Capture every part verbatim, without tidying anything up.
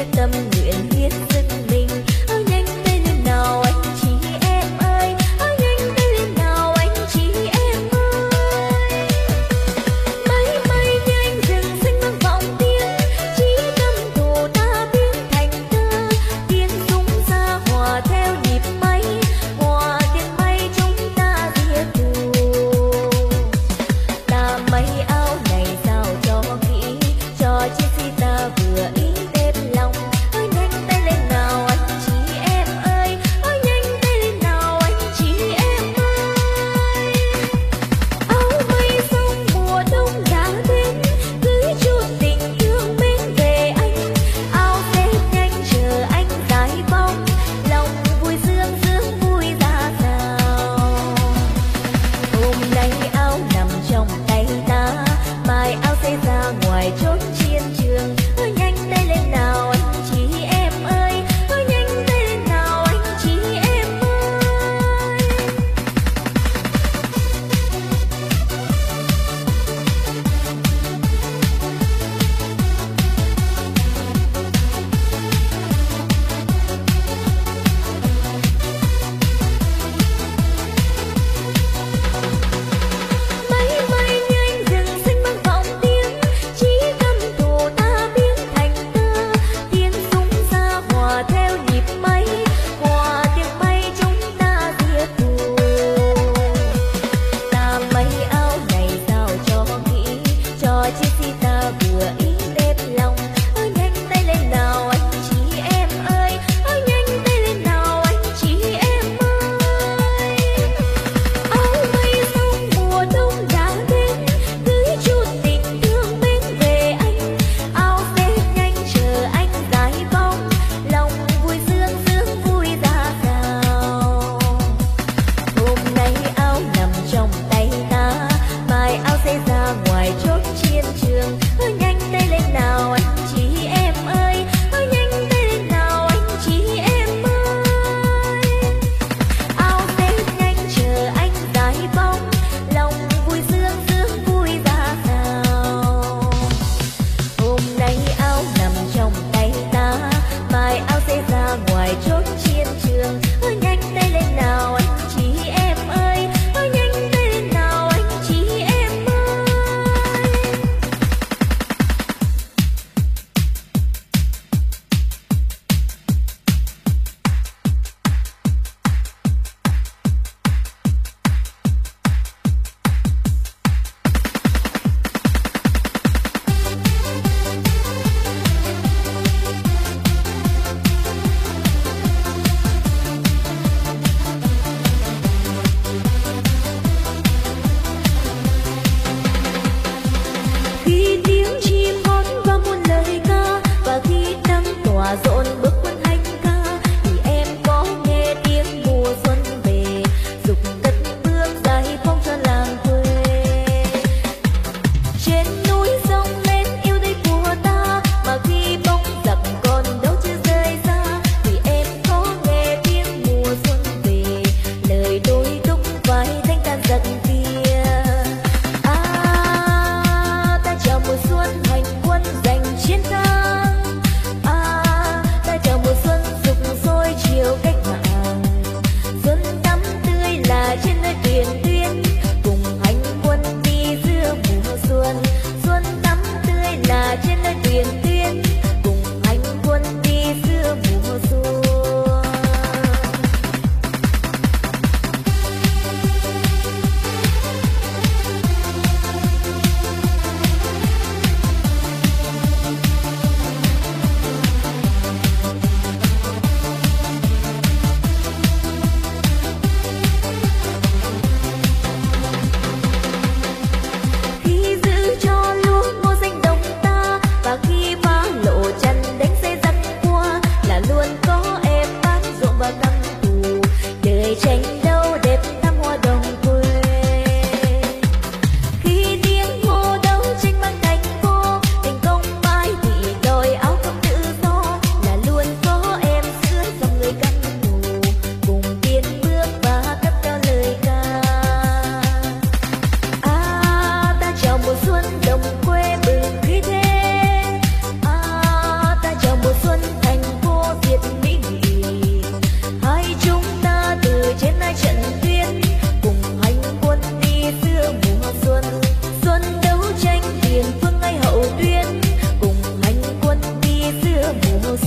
Cho chiếc si ta vừa ý đẹp lòng.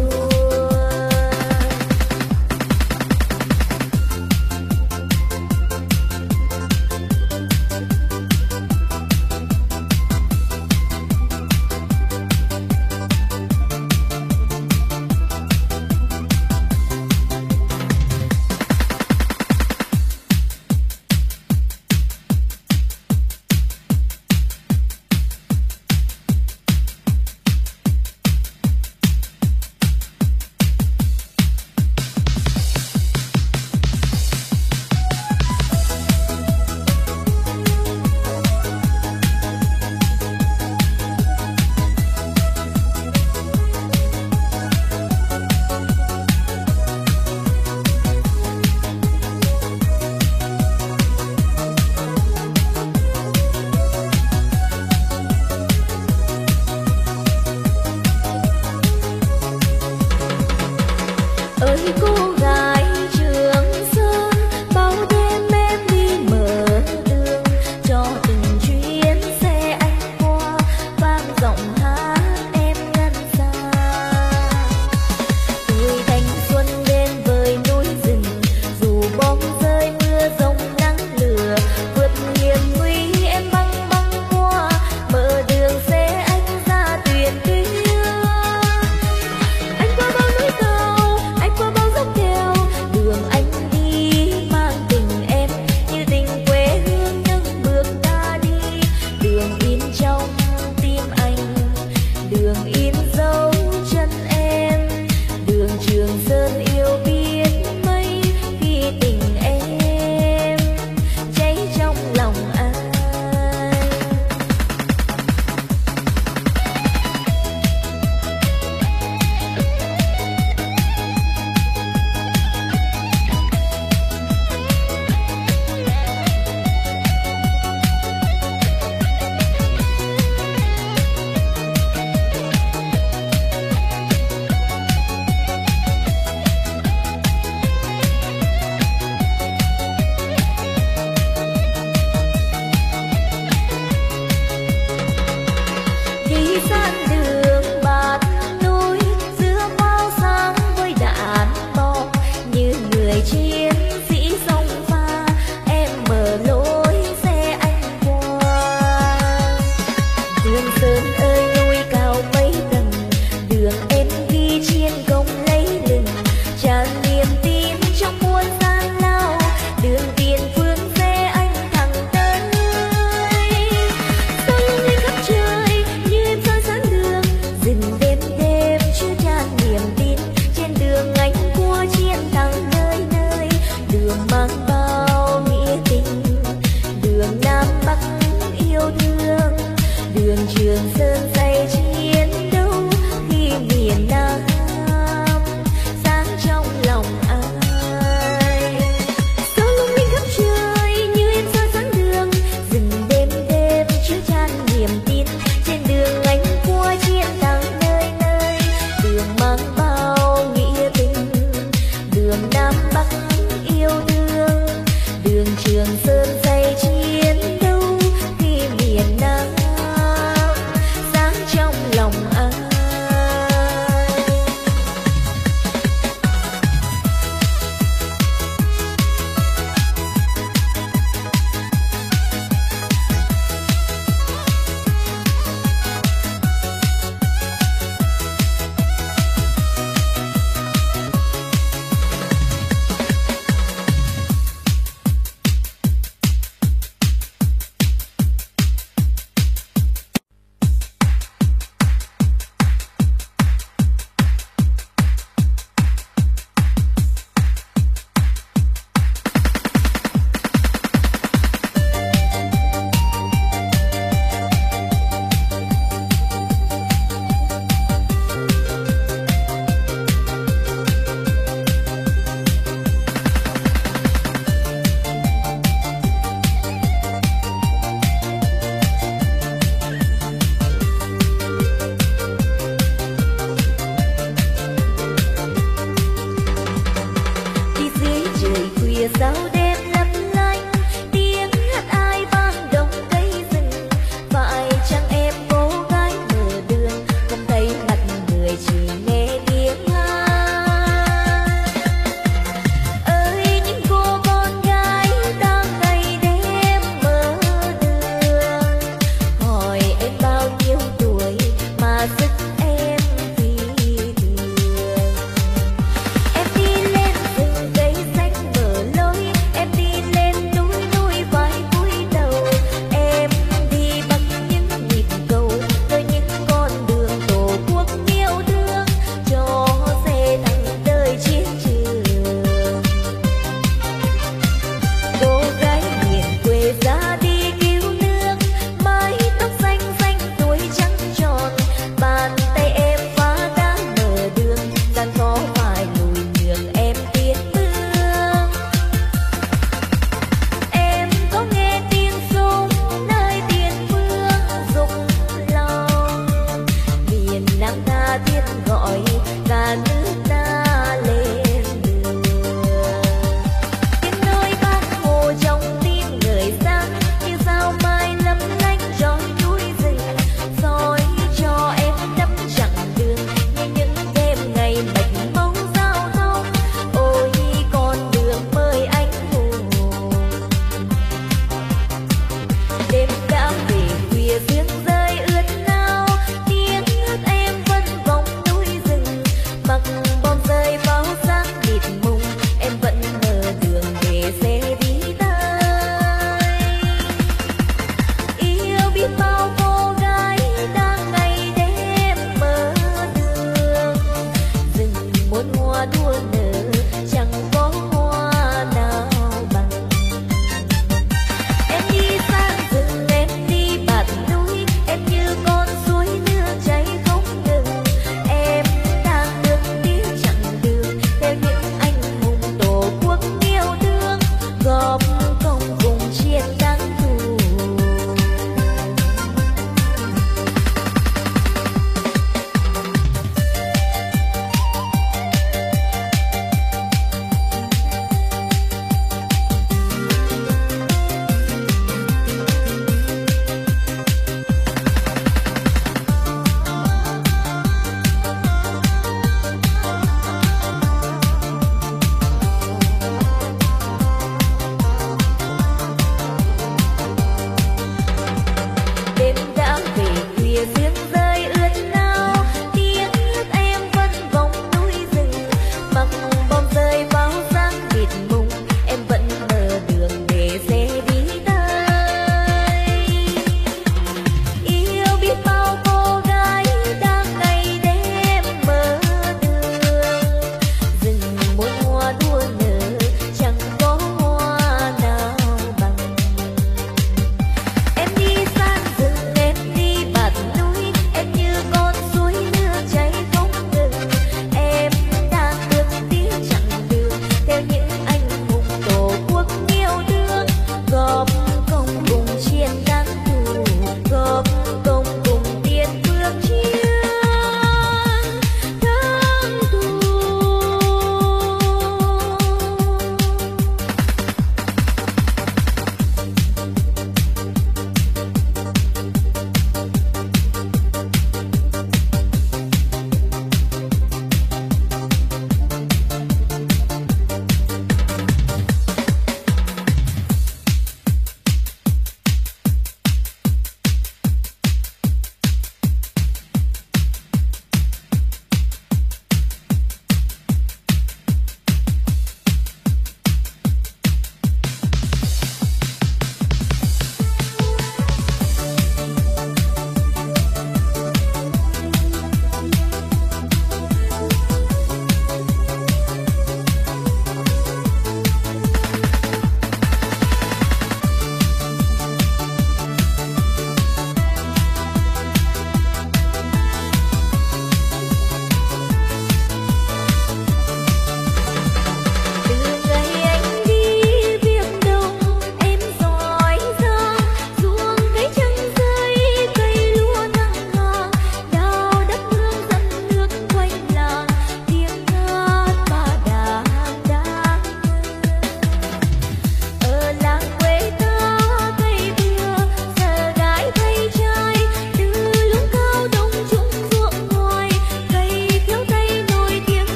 phải chăng em cô gái mở đường không thấy mặt người chỉ nghe tiếng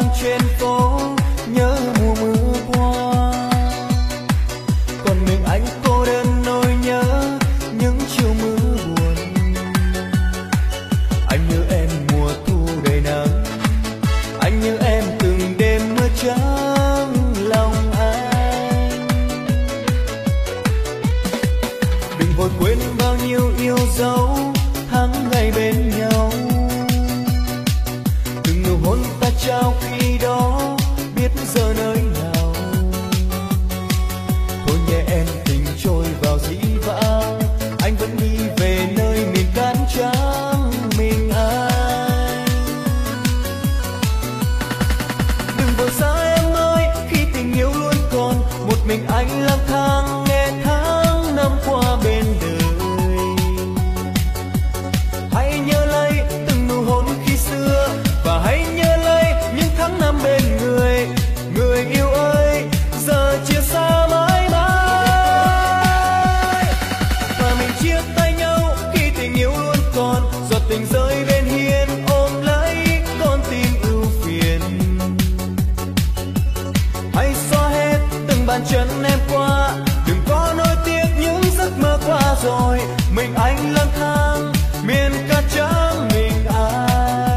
trên phố nhớ mùa mưa qua, còn mình anh cô đơn nỗi nhớ những chiều mưa buồn. Anh nhớ em mùa thu đầy nắng, anh nhớ em từng đêm mưa trắng lòng anh. Đừng vội quên bao nhiêu yêu dấu tháng ngày bên nhau, từng nụ hôn ta trao khi đó biết giờ nơi nào. Thôi nhẹ em tình trôi vào dĩ vãng, anh vẫn đi về nơi miền cát trắng mình anh. Đừng vội xa em ơi, khi tình yêu luôn còn một mình anh lang thang nghe tháng năm qua bên đời. Hãy nhớ lấy từng nụ hôn khi xưa, và hãy nhớ lấy những tháng năm bên người. Người yêu ơi, giờ chia xa mãi mãi, và mình chia tay nhau khi tình yêu luôn còn. Giọt tình rơi bên hiên ôm lấy con tim ưu phiền. Hãy xóa hết từng bàn chân em qua, đừng có nối tiếc những giấc mơ qua rồi. Mình anh lang thang miền cát trắng mình ai.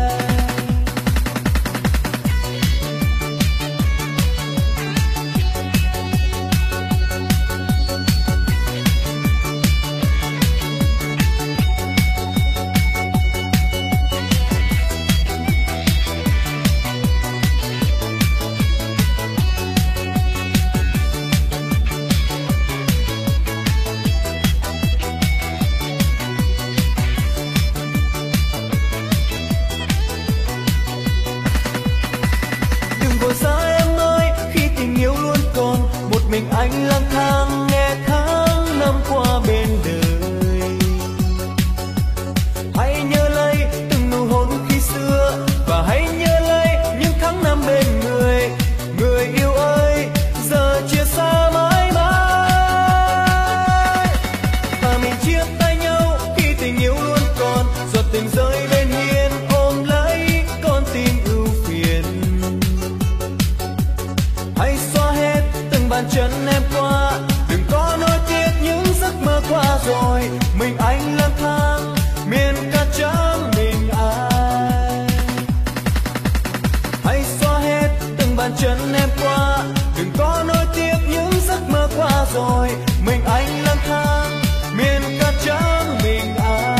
Mình anh lang thang nghe tháng năm qua bên đời. Hãy nhớ lấy từng nụ hôn khi xưa, và hãy nhớ lấy những tháng năm bên người. Người yêu ơi, giờ chia xa mãi mãi, và mình chia tay nhau khi tình yêu luôn còn. Giọt tình rơi bên hiên ôm lấy con tim ưu phiền. Hãy xóa hết từng bàn chân em qua, đừng có nối tiếc những giấc mơ qua rồi. Mình anh lang thang miền cát trắng mình ai. Hãy xóa hết từng bàn chân em qua, đừng có nối tiếc những giấc mơ qua rồi. Mình anh lang thang miền cát trắng mình ai.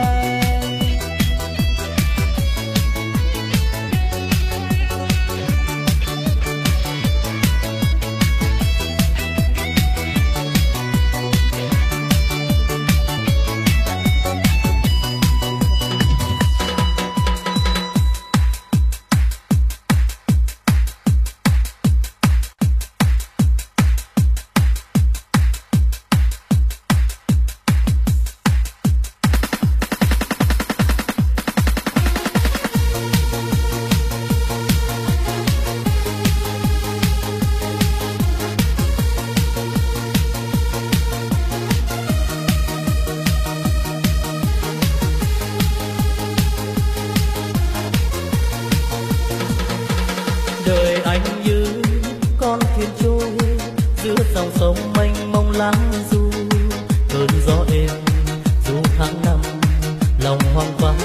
dòng sông mênh mông lắng du cơn gió êm du tháng năm lòng hoang vắng.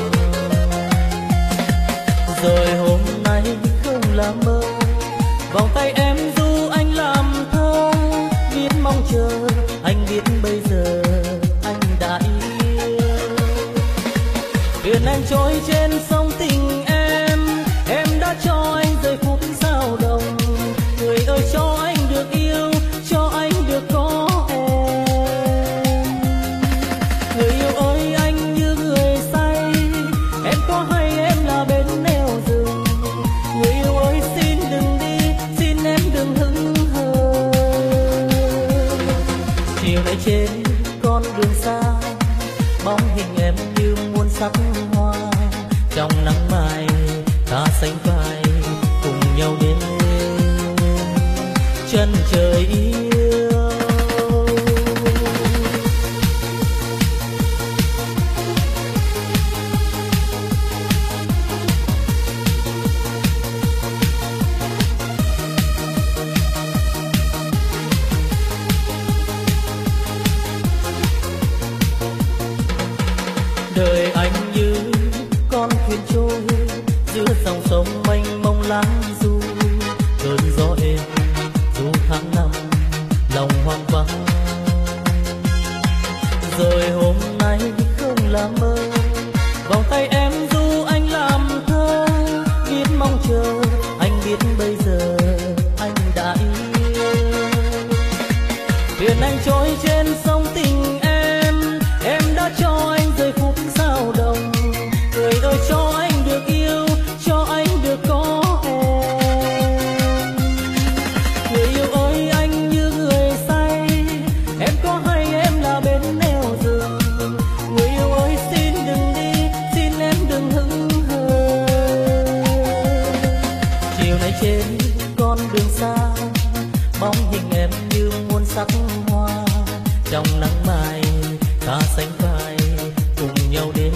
Rồi hôm nay không là mơ, vòng tay em du anh làm thơ, biết mong chờ anh biết bây giờ anh đã yêu. Thuyền anh trôi trên sông tình em, em đã cho anh giây phút giao động. Người ơi cho anh được yêu, cho anh được có em. Người yêu ơi anh như người say, em có hay em là bên neo rừng. Người yêu ơi xin đừng đi, xin em đừng hững hờ. Chiều nay trên con đường xa, bóng hình em như muôn sắc hoa. Trong nắng mai ta sánh vai cùng nhau đến chân trời yêu. sông mênh mông lãng du, cơn gió êm du tháng năm lòng hoang vắng. Rồi hôm nay không là mơ, vòng tay em du anh làm thơ, biết mong chờ anh biết bây giờ anh đã yêu. Thuyền anh trôi trên sông tình em, em đã cho anh giây phút sao đồng. Người ơi cho anh được yêu, cho anh được có em. Người yêu ơi anh như người say, em có hay em là bên neo rừng. Người yêu ơi xin đừng đi, xin em đừng hững hờ. Chiều nay trên con đường xa, bóng hình em như muôn sắc hoa. Trong nắng mai ta sánh vai cùng nhau đến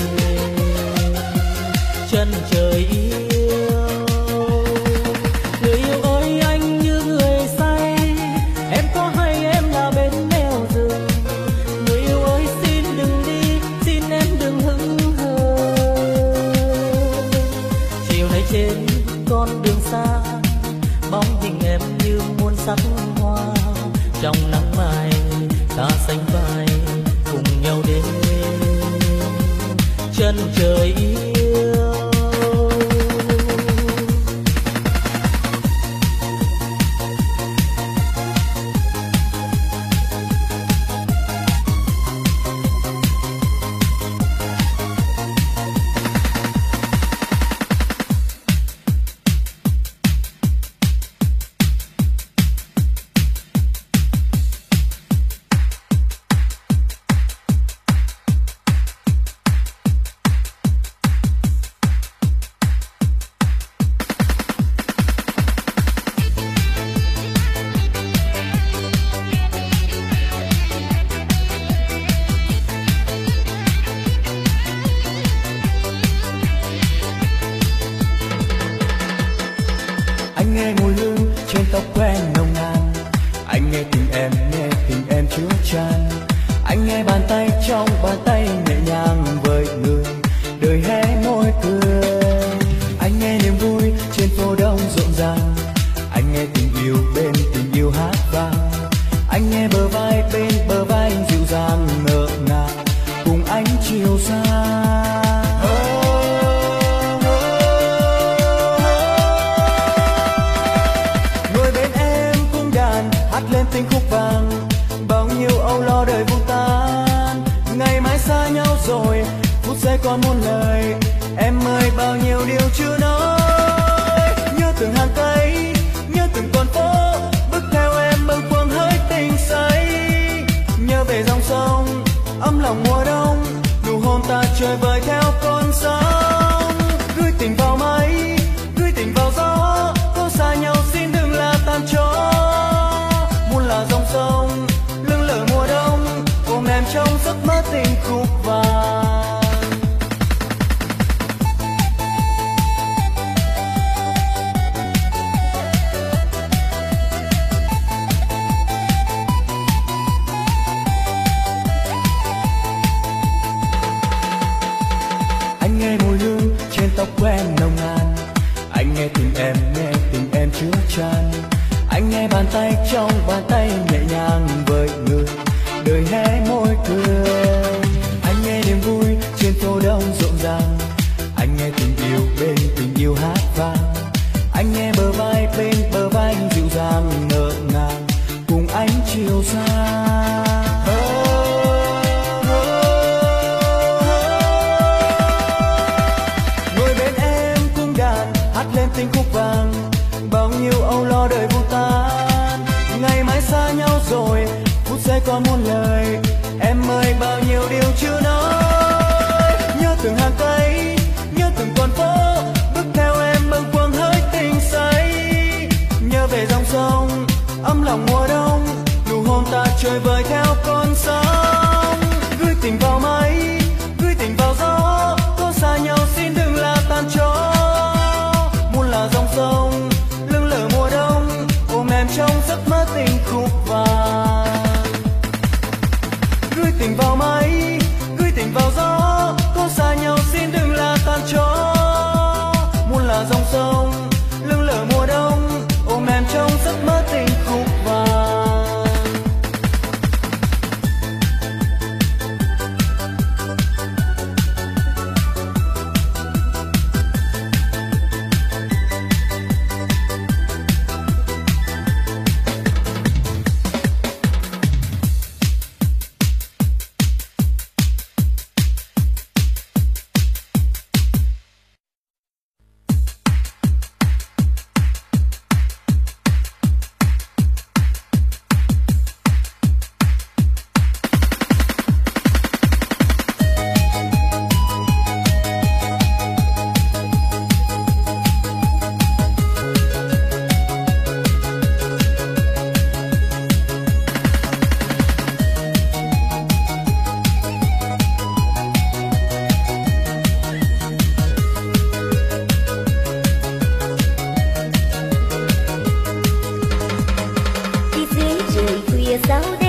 chân trời yêu. Người yêu ơi anh như người say, em có hay em là bên neo rừng. Người yêu ơi xin đừng đi, xin em đừng hững hờ. Chiều nay trên con đường xa, bóng hình em như muôn sắc hoa. Trong nắng mai ta sánh vai cùng nhau đến chân trời yêu. Gửi tình vào máy, gửi tình vào gió, có xa nhau xin đừng phía sau